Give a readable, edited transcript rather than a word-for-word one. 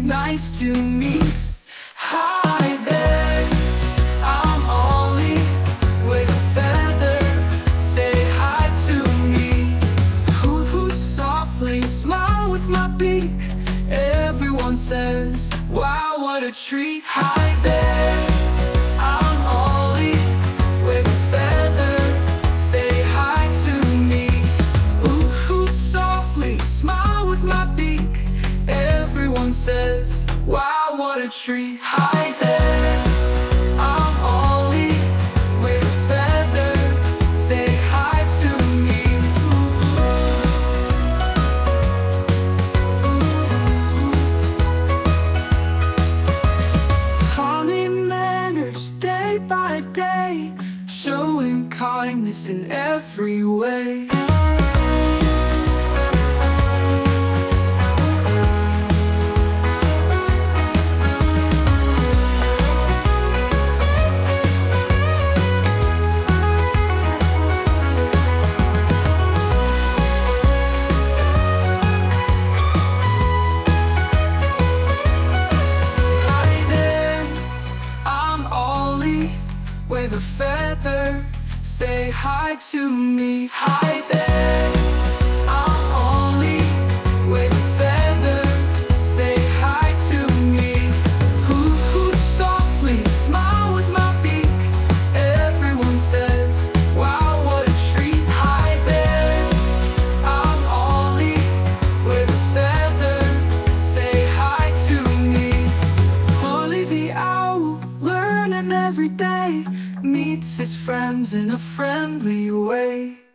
nice to meet. Hi there, I'm Ollie with a feather. Say hi to me. Hoot hoot softly, smile with my beak. Everyone says, wow, what a treat. Hi there, I'm Ollie with a feather. Say hi to me. Hoot hoot softly, smile with my beak. Everyone says, wow, what a treat. Hi there, I'm Ollie with a feather. Say hi to me. Holly manners day by day, showing kindness in every way. With a feather, say hi to me. Hi there, I'm Ollie with a feather. Say hi to me. Hoot hoot softly, smile with my beak. Everyone says, wow, what a treat. Hi there, I'm Ollie with a feather. Say hi to me. Ollie the owl, learning every day, meets his friends in a friendly way.